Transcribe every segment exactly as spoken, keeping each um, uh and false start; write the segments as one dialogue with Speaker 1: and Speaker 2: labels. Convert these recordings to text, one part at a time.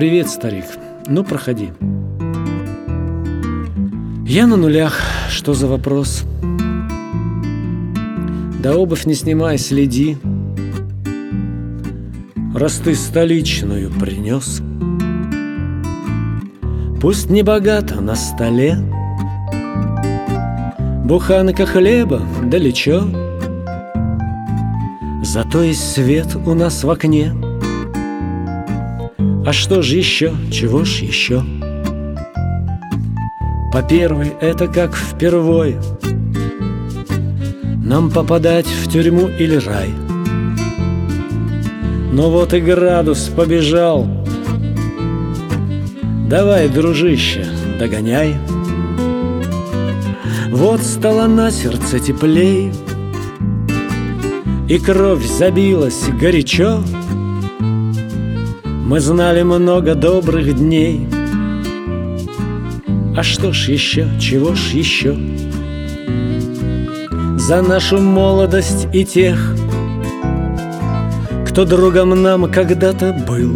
Speaker 1: Привет, старик. Ну, проходи. Я на нулях. Что за вопрос? Да обувь не снимай, следи. Раз ты столичную принес, пусть не богато на столе, буханка хлеба далечо, зато есть свет у нас в окне. А что ж еще, чего ж еще? По первой это как впервой нам попадать в тюрьму или рай. Но вот и градус побежал. Давай, дружище, догоняй. Вот стало на сердце теплей, и кровь забилась горячо. Мы знали много добрых дней. А что ж еще, чего ж еще? За нашу молодость и тех, кто другом нам когда-то был,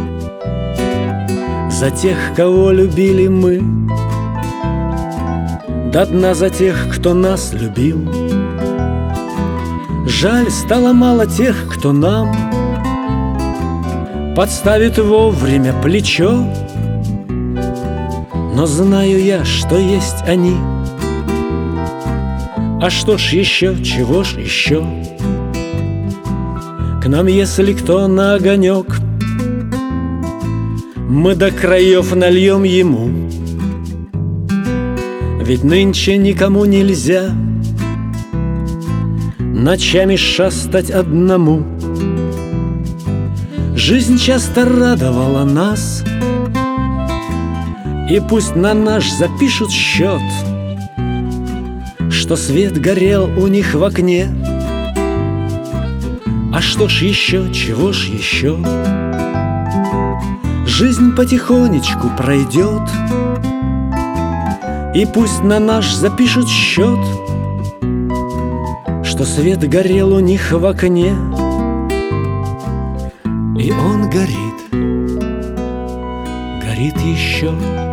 Speaker 1: за тех, кого любили мы, до дна за тех, кто нас любил. Жаль, стало мало тех, кто нам подставит вовремя плечо, но знаю я, что есть они. А что ж еще, чего ж еще? К нам, если кто на огонек, мы до краев нальем ему. Ведь нынче никому нельзя ночами шастать одному. Жизнь часто радовала нас, и пусть на наш запишут счет, что свет горел у них в окне. А что ж еще, чего ж еще? Жизнь потихонечку пройдет, и пусть на наш запишут счет, что свет горел у них в окне. И он горит, горит еще.